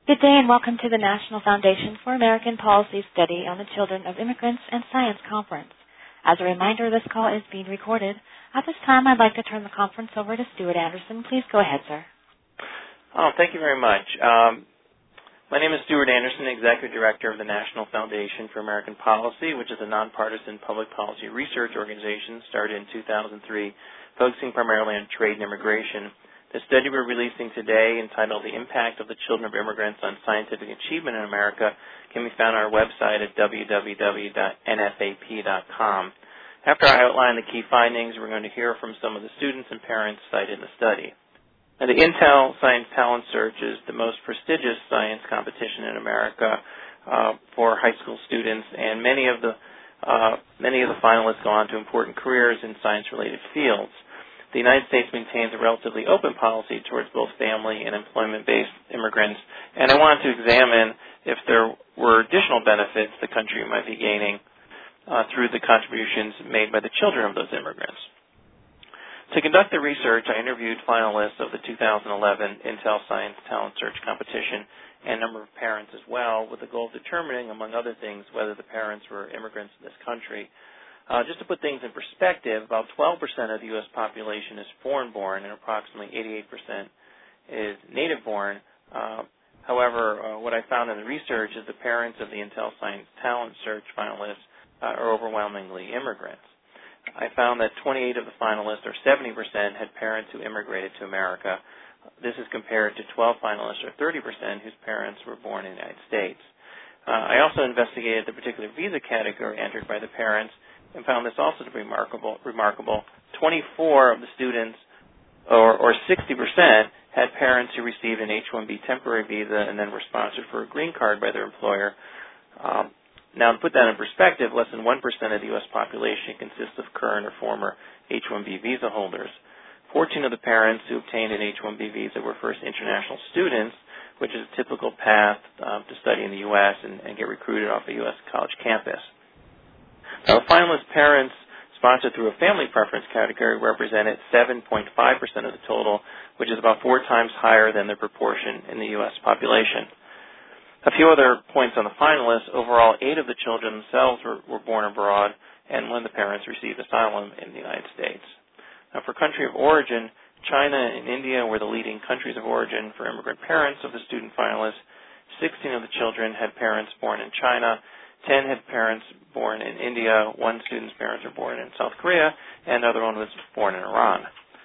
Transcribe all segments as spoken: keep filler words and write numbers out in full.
Good day and welcome to the National Foundation for American Policy Study on the Children of Immigrants and Science Conference. As a reminder, this call is being recorded. At this time, I'd like to turn the conference over to Stuart Anderson. Please go ahead, sir. Oh, thank you very much. Um, my name is Stuart Anderson, Executive Director of the National Foundation for American Policy, which is a nonpartisan public policy research organization started in two thousand three, focusing primarily on trade and immigration. The study we're releasing today, entitled The Impact of the Children of Immigrants on Scientific Achievement in America, can be found on our website at w w w dot n f a p dot com. After I outline the key findings, we're going to hear from some of the students and parents cited in the study. Now, the Intel Science Talent Search is the most prestigious science competition in America uh, for high school students, and many of the uh, many of the finalists go on to important careers in science-related fields. The United States maintains a relatively open policy towards both family and employment-based immigrants, and I wanted to examine if there were additional benefits the country might be gaining uh, through the contributions made by the children of those immigrants. To conduct the research, I interviewed finalists of the two thousand eleven Intel Science Talent Search competition and a number of parents as well, with the goal of determining, among other things, whether the parents were immigrants in this country. Uh, just to put things in perspective, about twelve percent of the U S population is foreign-born and approximately eighty-eight percent is native-born. Uh, however, uh, what I found in the research is the parents of the Intel Science Talent Search finalists uh, are overwhelmingly immigrants. I found that twenty-eight of the finalists, or seventy percent, had parents who immigrated to America. This is compared to twelve finalists, or thirty percent, whose parents were born in the United States. Uh, I also investigated the particular visa category entered by the parents and found this also to be remarkable. remarkable. twenty-four of the students, or, or sixty percent, had parents who received an H one B temporary visa and then were sponsored for a green card by their employer. Um, now, to put that in perspective, less than one percent of the U S population consists of current or former H one B visa holders. fourteen of the parents who obtained an H one B visa were first international students, which is a typical path um, to study in the U S and, and get recruited off a U S college campus. Now, the finalist parents sponsored through a family preference category represented seven point five percent of the total, which is about four times higher than their proportion in the U S population. A few other points on the finalists. Overall, eight of the children themselves were, were born abroad, and one of the parents received asylum in the United States. Now, for country of origin, China and India were the leading countries of origin for immigrant parents of the student finalists. sixteen of the children had parents born in China, ten had parents born in India, one student's parents were born in South Korea, and the other one was born in Iran.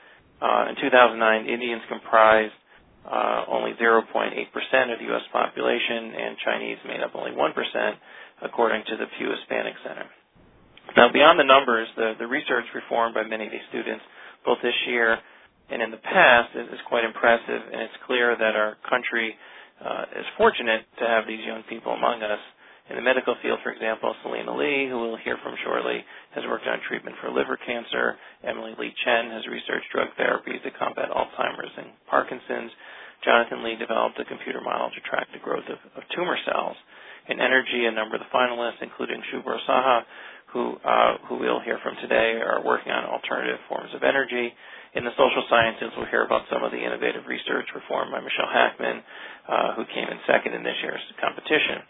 Uh, in two thousand nine, Indians comprised uh, only zero point eight percent of the U S population, and Chinese made up only one percent, according to the Pew Hispanic Center. Now, beyond the numbers, the, the research performed by many of these students, both this year and in the past, is, is quite impressive, and it's clear that our country uh, is fortunate to have these young people among us. In the medical field, for example, Selena Lee, who we'll hear from shortly, has worked on treatment for liver cancer. Emily Lee Chen has researched drug therapies to combat Alzheimer's and Parkinson's. Jonathan Lee developed a computer model to track the growth of, of tumor cells. In energy, a number of the finalists, including Shubhra Saha, who, uh, who we'll hear from today, are working on alternative forms of energy. In the social sciences, we'll hear about some of the innovative research performed by Michelle Hackman, uh, who came in second in this year's competition.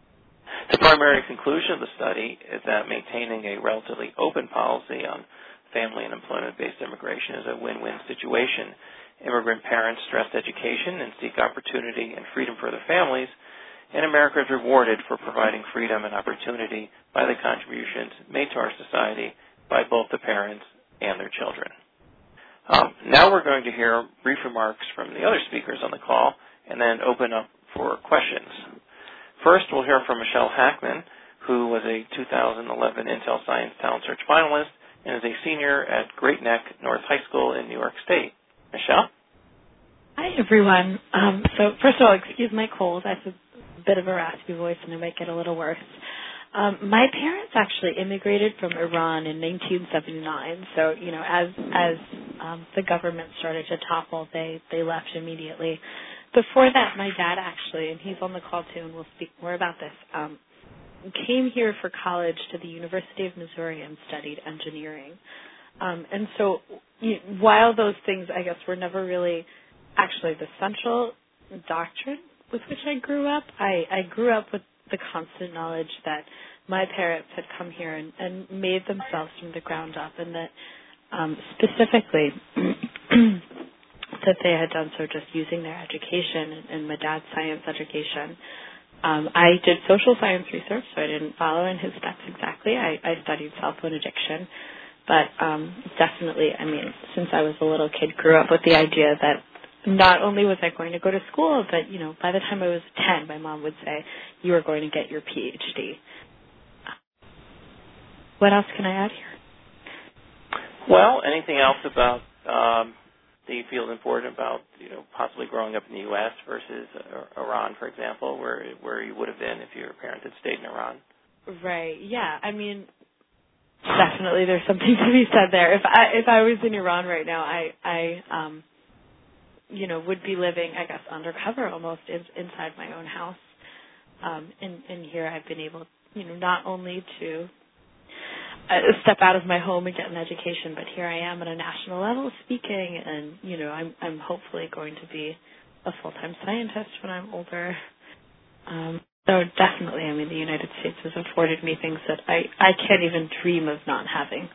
The primary conclusion of the study is that maintaining a relatively open policy on family and employment-based immigration is a win-win situation. Immigrant parents stress education and seek opportunity and freedom for their families, and America is rewarded for providing freedom and opportunity by the contributions made to our society by both the parents and their children. Um, now we're going to hear brief remarks from the other speakers on the call and then open up for questions. First, we'll hear from Michelle Hackman, who was a two thousand eleven Intel Science Talent Search finalist and is a senior at Great Neck North High School in New York State. Michelle? Hi, everyone. Um, so first of all, excuse my cold. I have a bit of a raspy voice, and it might get a little worse. Um, my parents actually immigrated from Iran in nineteen seventy-nine. So, you know, as as um, the government started to topple, they, they left immediately. Before that, my dad actually, and he's on the call too, and we'll speak more about this, um, came here for college to the University of Missouri and studied engineering. Um, and so you, while those things, I guess, were never really actually the central doctrine with which I grew up. I, I grew up with the constant knowledge that my parents had come here and, and made themselves from the ground up, and that um, specifically that they had done so just using their education and, and my dad's science education. Um, I did social science research, so I didn't follow in his steps exactly. I, I studied cell phone addiction. But um, definitely, I mean, since I was a little kid, grew up with the idea that not only was I going to go to school, but, you know, by the time I was ten, my mom would say, you are going to get your P H D. What else can I add here? Well, anything else about um, that you feel important about, you know, possibly growing up in the U S versus uh, Iran, for example, where where you would have been if your parents had stayed in Iran? Right. Yeah. I mean, definitely, there's something to be said there. If I if I was in Iran right now, I I um, you know, would be living, I guess, undercover almost in, inside my own house. Um, and, and here I've been able, you know, not only to uh, step out of my home and get an education, but here I am at a national level speaking, and you know, I'm I'm hopefully going to be a full-time scientist when I'm older. Um, So definitely, I mean, the United States has afforded me things that I, I can't even dream of not having.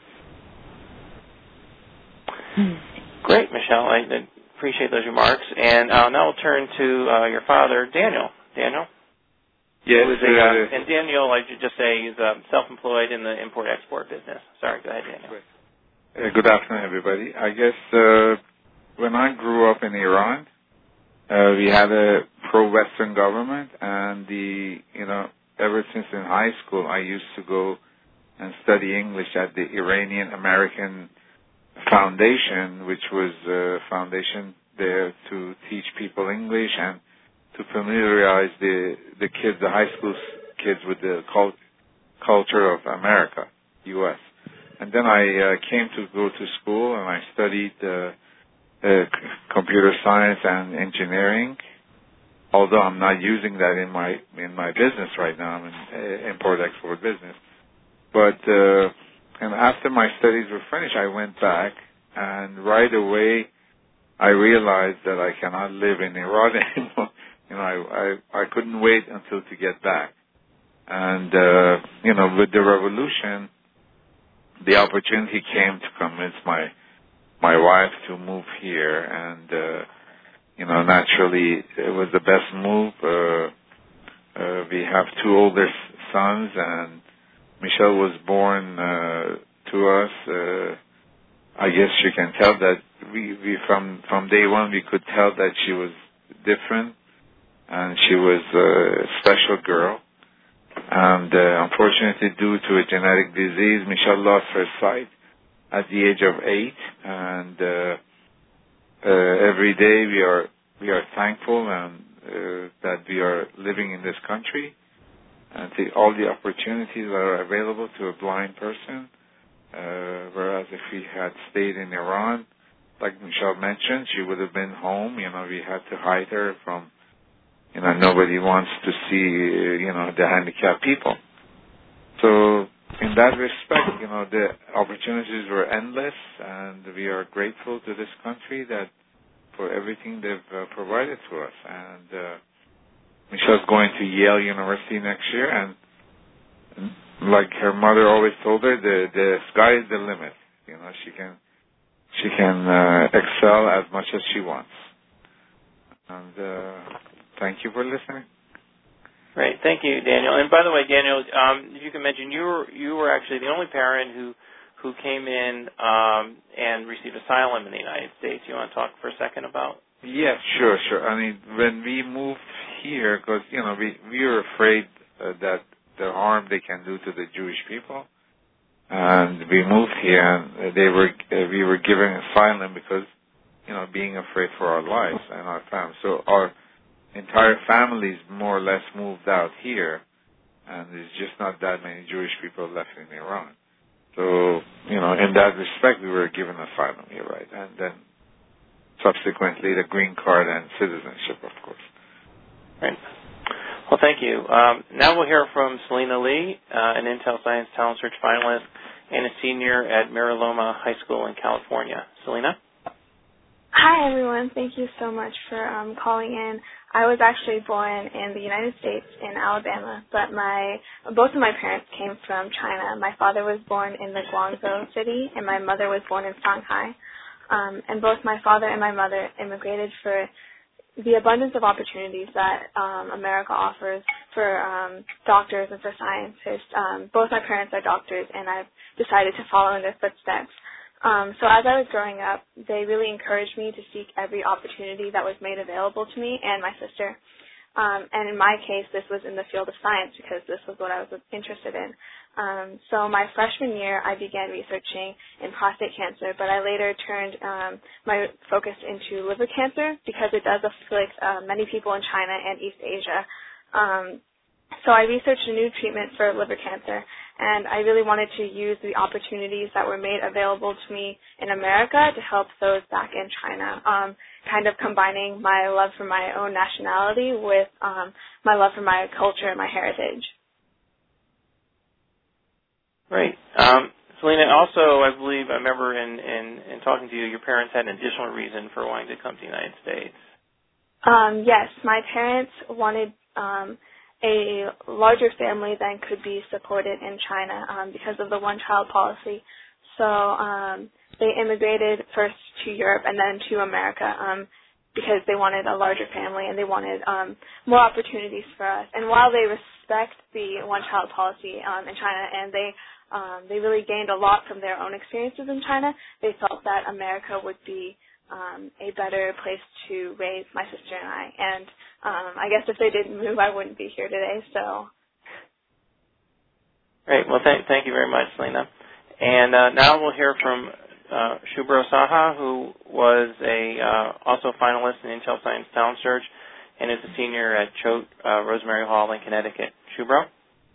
Great, Michelle. I appreciate those remarks. And uh, now we'll turn to uh, your father, Daniel. Daniel? Yes. Who is a, uh, and Daniel, I should just say, is uh, self-employed in the import-export business. Sorry, go ahead, Daniel. Uh, good afternoon, everybody. I guess uh, when I grew up in Iran, Uh, we had a pro-Western government, and the, you know, ever since in high school, I used to go and study English at the Iranian American Foundation, which was a foundation there to teach people English and to familiarize the the kids, the high school kids, with the cult, culture of America, U S. And then I uh, came to go to school, and I studied Uh, Uh, c- computer science and engineering, although I'm not using that in my in my business right now. I'm in uh, import-export business. But uh, and after my studies were finished, I went back, and right away I realized that I cannot live in Iran anymore. You know, I, I I couldn't wait until to get back. And uh, you know, with the revolution, the opportunity came to convince my my wife to move here, and uh, you know, naturally it was the best move. Uh, uh, we have two older sons, and Michelle was born uh, to us. Uh, I guess you can tell that we, we from from day one we could tell that she was different, and she was a special girl. And uh, unfortunately, due to a genetic disease, Michelle lost her sight at the age of eight, and uh, uh, every day we are we are thankful and uh, that we are living in this country and the, all the opportunities that are available to a blind person. Uh, whereas if we had stayed in Iran, like Michelle mentioned, she would have been home. You know, we had to hide her from. You know, nobody wants to see uh, you know the handicapped people. So, in that respect, you know, the opportunities were endless, and we are grateful to this country that for everything they've uh, provided to us. And uh, Michelle's going to Yale University next year, and like her mother always told her, the the sky is the limit. You know, she can she can uh, excel as much as she wants. And uh, thank you for listening. Great, thank you, Daniel. And by the way, Daniel, um, if you can mention, you were you were actually the only parent who who came in um, and received asylum in the United States. You want to talk for a second about? Yes, sure, sure. I mean, when we moved here, because you know we we were afraid uh, that the harm they can do to the Jewish people, and we moved here, and they were uh, we were given asylum because you know being afraid for our lives and our family. So our entire families more or less moved out here, and there's just not that many Jewish people left in Iran. So, you know, in that respect, we were given asylum here, right? And then subsequently the green card and citizenship, of course. Right. Well, thank you. Um, now we'll hear from Selena Lee, uh, an Intel Science Talent Search finalist and a senior at Mariloma High School in California. Selena? Hi, everyone. Thank you so much for um, calling in. I was actually born in the United States in Alabama, but my both of my parents came from China. My father was born in the Guangzhou city, and my mother was born in Shanghai. Um, and both my father and my mother immigrated for the abundance of opportunities that um, America offers for um, doctors and for scientists. Um, both my parents are doctors, and I've decided to follow in their footsteps. Um, so as I was growing up, they really encouraged me to seek every opportunity that was made available to me and my sister. Um, and in my case, this was in the field of science because this was what I was interested in. Um, so my freshman year, I began researching in prostate cancer, but I later turned um, my focus into liver cancer because it does afflict uh, many people in China and East Asia. Um, so I researched a new treatment for liver cancer, and I really wanted to use the opportunities that were made available to me in America to help those back in China, um, kind of combining my love for my own nationality with um, my love for my culture and my heritage. Great. Um, Selena, also, I believe I remember in, in, in talking to you, your parents had an additional reason for wanting to come to the United States. Um, yes, my parents wanted um, a larger family than could be supported in China um, because of the one-child policy. So um, they immigrated first to Europe and then to America um, because they wanted a larger family and they wanted um, more opportunities for us. And while they respect the one-child policy um, in China and they um, they really gained a lot from their own experiences in China, they felt that America would be Um, a better place to raise my sister and I. And um, I guess if they didn't move, I wouldn't be here today. So, Great. Well, th- thank you very much, Selena. And uh, now we'll hear from uh, Shubhro Saha, who was a uh, also finalist in Intel Science Talent Search and is a senior at Choate uh, Rosemary Hall in Connecticut. Shubhro?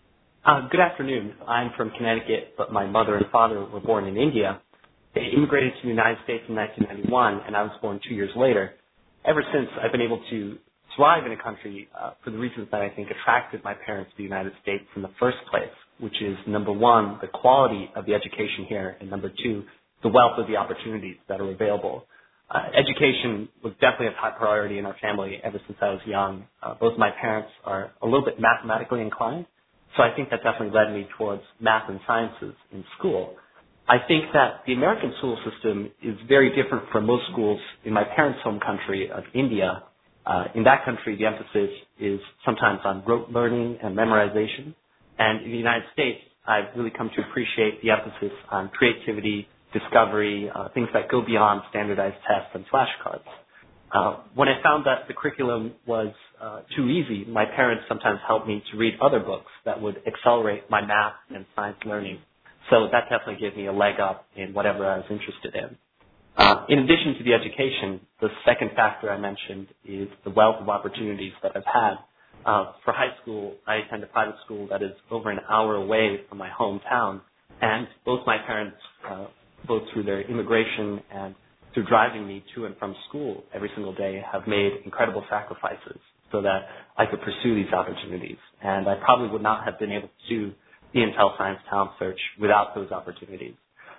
Uh, good afternoon. I'm from Connecticut, but my mother and father were born in India. They immigrated to the United States in nineteen ninety-one, and I was born two years later. Ever since, I've been able to thrive in a country uh, for the reasons that I think attracted my parents to the United States in the first place, which is, number one, the quality of the education here, and number two, the wealth of the opportunities that are available. Uh, education was definitely a top priority in our family ever since I was young. Uh, both my parents are a little bit mathematically inclined, so I think that definitely led me towards math and sciences in school. I think that the American school system is very different from most schools in my parents' home country of India. Uh, in that country, the emphasis is sometimes on rote learning and memorization. And in the United States, I've really come to appreciate the emphasis on creativity, discovery, uh, things that go beyond standardized tests and flashcards. Uh, when I found that the curriculum was uh, too easy, my parents sometimes helped me to read other books that would accelerate my math and science learning. So that definitely gave me a leg up in whatever I was interested in. Uh, in addition to the education, the second factor I mentioned is the wealth of opportunities that I've had. Uh, for high school, I attend a private school that is over an hour away from my hometown, and both my parents, uh, both through their immigration and through driving me to and from school every single day, have made incredible sacrifices so that I could pursue these opportunities. And I probably would not have been able to do the Intel Science Talent Search without those opportunities.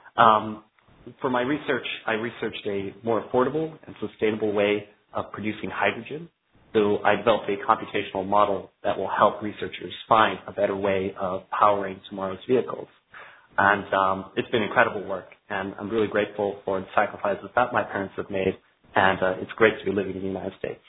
Um, for my research, I researched a more affordable and sustainable way of producing hydrogen. So I developed a computational model that will help researchers find a better way of powering tomorrow's vehicles. And um, it's been incredible work, and I'm really grateful for the sacrifices that my parents have made, and uh, it's great to be living in the United States.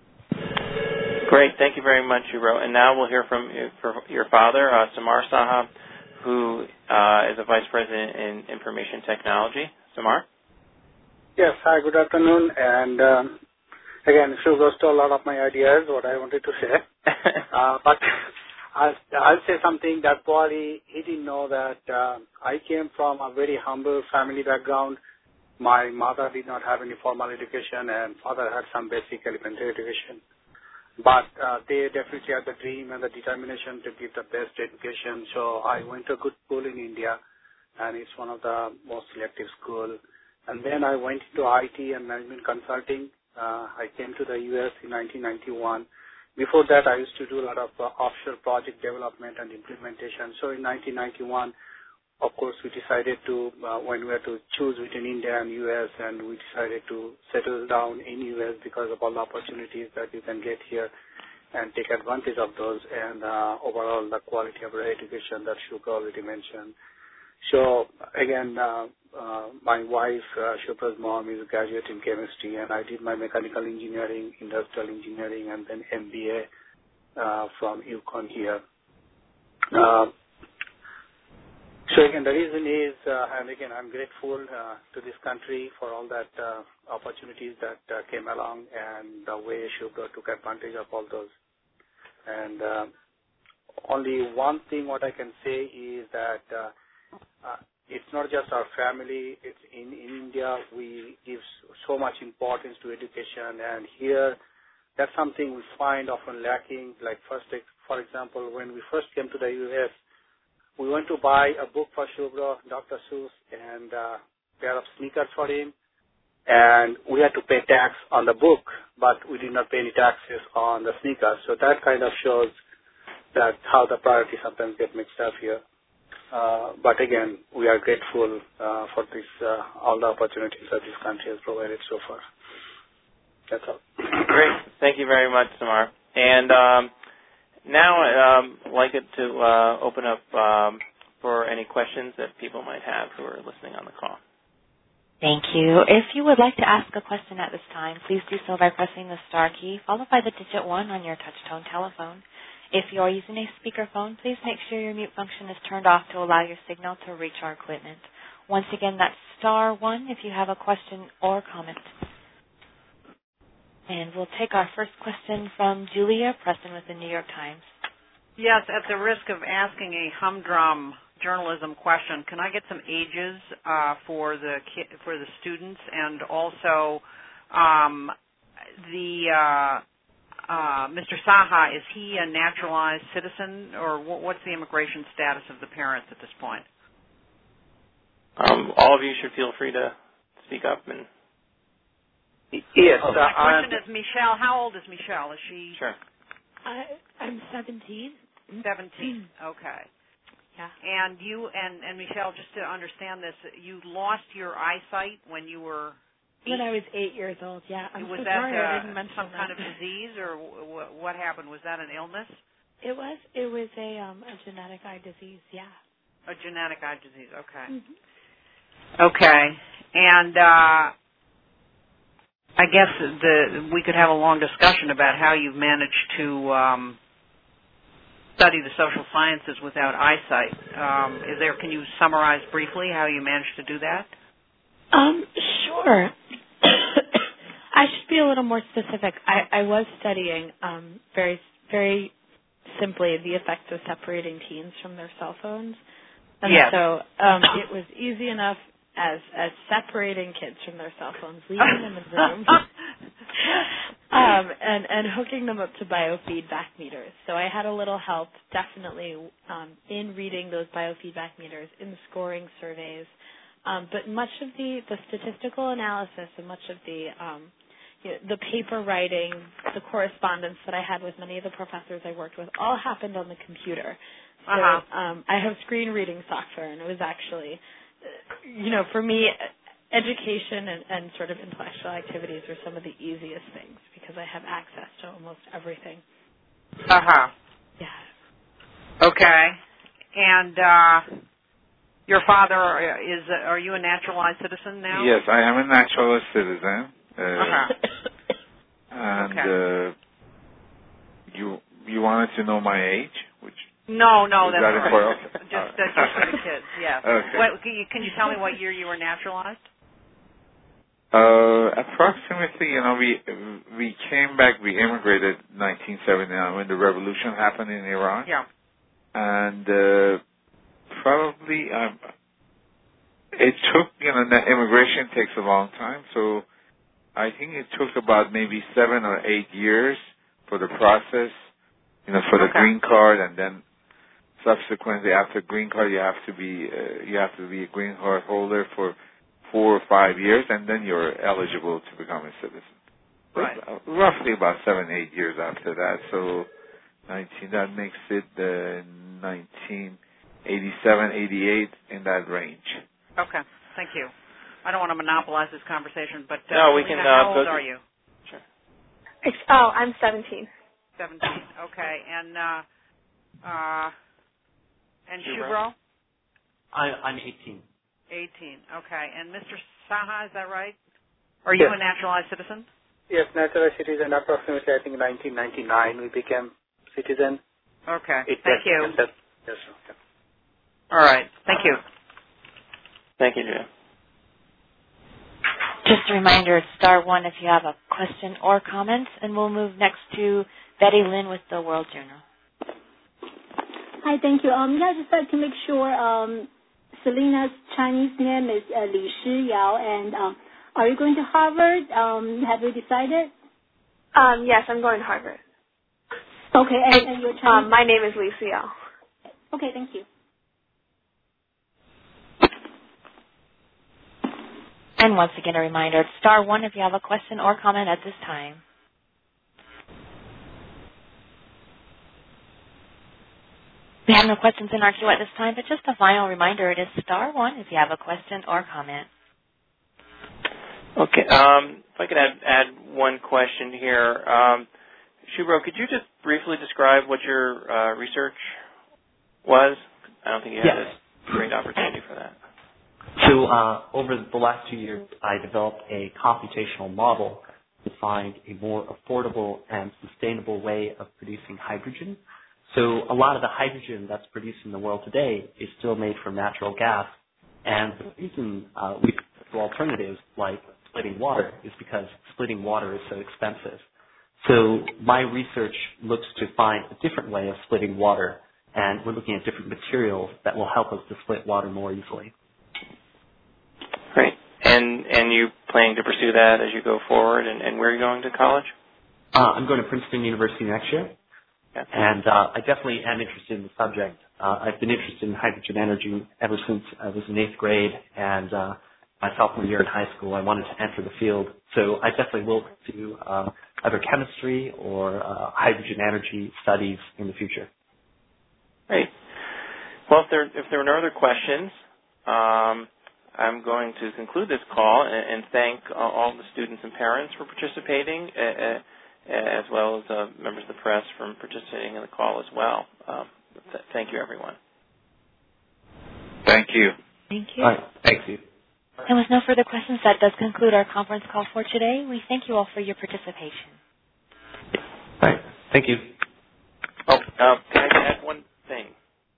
Great. Thank you very much, Shubhro. And now we'll hear from your father, uh, Samar Saha, who uh, is a vice president in information technology. Samar? Yes. Hi, good afternoon. And um, again, Shubhro stole a lot of my ideas, what I wanted to say. uh, but I'll, I'll say something that probably he didn't know that uh, I came from a very humble family background. My mother did not have any formal education, and father had some basic elementary education. But uh, they definitely had the dream and the determination to give the best education. So I went to a good school in India, and it's one of the most selective schools. And then I went into I T and management consulting. Uh, I came to the U S in nineteen ninety-one. Before that, I used to do a lot of uh, offshore project development and implementation. So in nineteen ninety-one, of course, we decided to, uh, when we had to choose between India and U S, and we decided to settle down in U S because of all the opportunities that you can get here and take advantage of those, and uh, overall the quality of our education that Shubhra already mentioned. So again, uh, uh, my wife, uh, Shubhra's mom, is a graduate in chemistry, and I did my mechanical engineering, industrial engineering, and then M B A uh, from UConn here. Uh, so again, the reason is, uh, and again, I'm grateful uh, to this country for all that uh, opportunities that uh, came along and the way Shubhra took advantage of all those. And uh, only one thing what I can say is that uh, uh, it's not just our family. It's in, in India, we give so much importance to education, and here that's something we find often lacking. Like first, for example, when we first came to the U S, we went to buy a book for Shubhra, Doctor Seuss, and a pair of sneakers for him, and we had to pay tax on the book, but we did not pay any taxes on the sneakers. So that kind of shows that how the priorities sometimes get mixed up here. Uh, but again, we are grateful uh, for this, uh, all the opportunities that this country has provided so far. That's all. Great. Thank you very much, Samar. And um, now um, I'd like it to uh, open up um, for any questions that people might have who are listening on the call. Thank you. If you would like to ask a question at this time, please do so by pressing the star key followed by the digit one on your touch-tone telephone. If you are using a speakerphone, please make sure your mute function is turned off to allow your signal to reach our equipment. Once again, that's star one if you have a question or comment. And we'll take our first question from Julia Preston with the New York Times. Yes, at the risk of asking a humdrum journalism question, can I get some ages uh, for the ki- for the students, and also um, the uh, uh, Mister Saha, is he a naturalized citizen, or w- what's the immigration status of the parents at this point? Um, all of you should feel free to speak up. And yes, oh, uh, my question is, Michelle. How old is Michelle? Is she? Sure. I, I'm seventeen. Seventeen. Okay. Yeah. And you and, and Michelle, just to understand this, you lost your eyesight when you were eight? When I was eight years old. Yeah. I'm was so that sorry uh, I didn't mention some that. kind of disease, or w- what happened? Was that an illness? It was. It was a um, a genetic eye disease. Yeah. A genetic eye disease. Okay. Mm-hmm. Okay. And uh, I guess the we could have a long discussion about how you've managed to um, study the social sciences without eyesight. Um, is there? Can you summarize briefly how you managed to do that? Um, sure. I should be a little more specific. I, I was studying um, very, very simply the effects of separating teens from their cell phones, and yes. so um, it was easy enough as as separating kids from their cell phones, leaving them in rooms. Um, and, and hooking them up to biofeedback meters. So I had a little help, definitely, um, in reading those biofeedback meters, in scoring surveys. Um, but much of the, the statistical analysis and much of the um, you know, the paper writing, the correspondence that I had with many of the professors I worked with, all happened on the computer. So uh-huh. um, I have screen reading software, and it was actually, you know, for me, education and, and sort of intellectual activities are some of the easiest things because I have access to almost everything. Uh-huh. Yeah. Okay. And uh, your father, is are you a naturalized citizen now? Yes, I am a naturalized citizen. Uh, uh-huh. And okay. uh, you you wanted to know my age? Which No, no, is that's that all right. important? Just, uh, just for the kids, yes. Okay. What, can, you, can you tell me what year you were naturalized? Uh, approximately, you know, we we came back, we immigrated in nineteen seventy-nine when the revolution happened in Iran. Yeah. And uh, probably, um, it took, you know, the immigration takes a long time, so I think it took about maybe seven or eight years for the process, you know, for the okay. green card, and then subsequently after green card, you have to be uh, you have to be a green card holder for four or five years, and then you're eligible to become a citizen. Right. But roughly about seven, eight years after that. So nineteen, that makes it uh, nineteen eighty-seven, eighty-eight, in that range. Okay, thank you. I don't want to monopolize this conversation, but uh, no, we Selena, can. Uh, how old are you? Sure. It's, oh, I'm seventeen. Seventeen. Okay, and uh, uh, and Shubro? Shubro? I, I'm eighteen. Eighteen. Okay, and Mister Saha, is that right? Are you Yes. a naturalized citizen? Yes, naturalized citizen. Approximately, I think, nineteen ninety-nine we became citizen. Okay. It Thank you. Yes, yes, okay. All right. Thank you. Thank you, Jim. Just a reminder, it's star one if you have a question or comment, and we'll move next to Betty Lynn with the World Journal. Hi, thank you. Um, yeah, I just like to make sure um, Selena's Chinese name is uh, Li Shi Yao, and um, are you going to Harvard? Um, have you decided? Um, yes, I'm going to Harvard. Okay, and, and your Chinese? Um, my name is Lisa Yao. Okay, thank you. And once again, a reminder, it's star one if you have a question or comment at this time. We have no questions in our queue at this time, but just a final reminder, it is star one if you have a question or comment. Okay. Um, if I could add, add one question here. Um, Shubro, could you just briefly describe what your uh, research was? I don't think you had Yes. a great opportunity for that. So uh, over the last two years, I developed a computational model to find a more affordable and sustainable way of producing hydrogen. So a lot of the hydrogen that's produced in the world today is still made from natural gas. And the reason uh, we do alternatives like splitting water is because splitting water is so expensive. So my research looks to find a different way of splitting water, and we're looking at different materials that will help us to split water more easily. Great. And and you planning to pursue that as you go forward? And, and where are you going to college? Uh, I'm going to Princeton University next year, Yeah. and uh, I definitely am interested in the subject. Uh, I've been interested in hydrogen energy ever since I was in eighth grade, and uh, my sophomore year in high school, I wanted to enter the field. So I definitely will pursue uh, either chemistry or uh, hydrogen energy studies in the future. Great. Well, if there if there are no other questions, um, I'm going to conclude this call and, and thank uh, all the students and parents for participating, uh, uh, as well as uh, members of the press for participating in the call as well. Um, th- thank you, everyone. Thank you. Thank you. All right. Thank you. And with no further questions, that does conclude our conference call for today. We thank you all for your participation. All right. Thank you. Oh, uh, can I add one thing?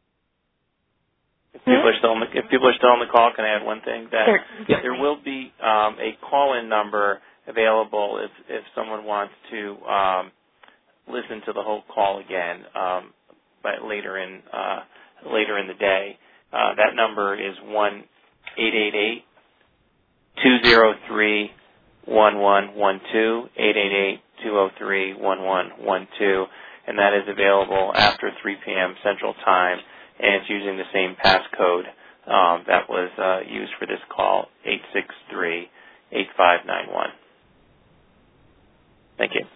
If people are still on the, if people are still on the call, can I add one thing? That Sure. Yeah. there will be um, a call-in number available if if someone wants to um, listen to the whole call again, um, but later in uh, later in the day. Uh, that number is one eight eight eight two zero three one one one two eight eight eight two zero three one one one two, and that is available after three p.m. Central Time, and it's using the same passcode um, that was uh, used for this call, eight six three eight five nine one. Thank you.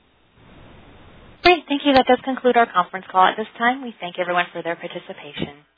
Great. Thank you. That does conclude our conference call. At this time, we thank everyone for their participation.